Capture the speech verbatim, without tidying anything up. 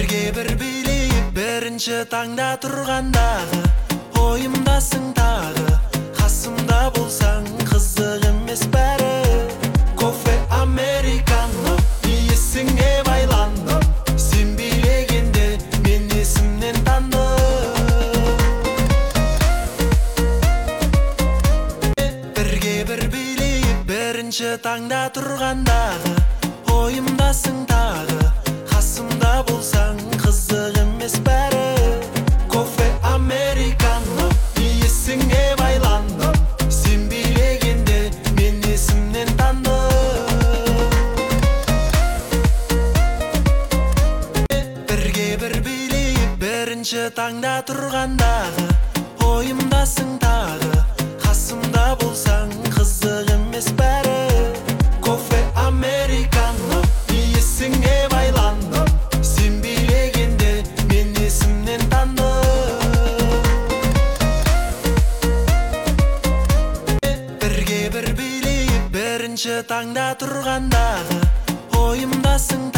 бірге бір билейік бірінші таңда тұрғандағы, ойымдасың тағы, қасымда болсаң қызық емес бәрі. Кофе американо, иесіңе байландым, сен билегенде мен есімнен тандым. Бірге бір билейік бірінші таңда тұрғандағы, ойымдасың тағы, қасымда болсаң қызық емес бәрі. Кофе американо, иесіңе байландым, сен билегенде мен есімнен тандым. Бірге бір билейік бірінші таңда тұрғандағы, ойымдасың тағы, қасымда болсаң қызық емес бәрі. Кофе американо, иесіңе байландым, сен билегенде мен есімнен тандым. Бірге бір билейік бірінші таңда тұрғандағы, ойымдасың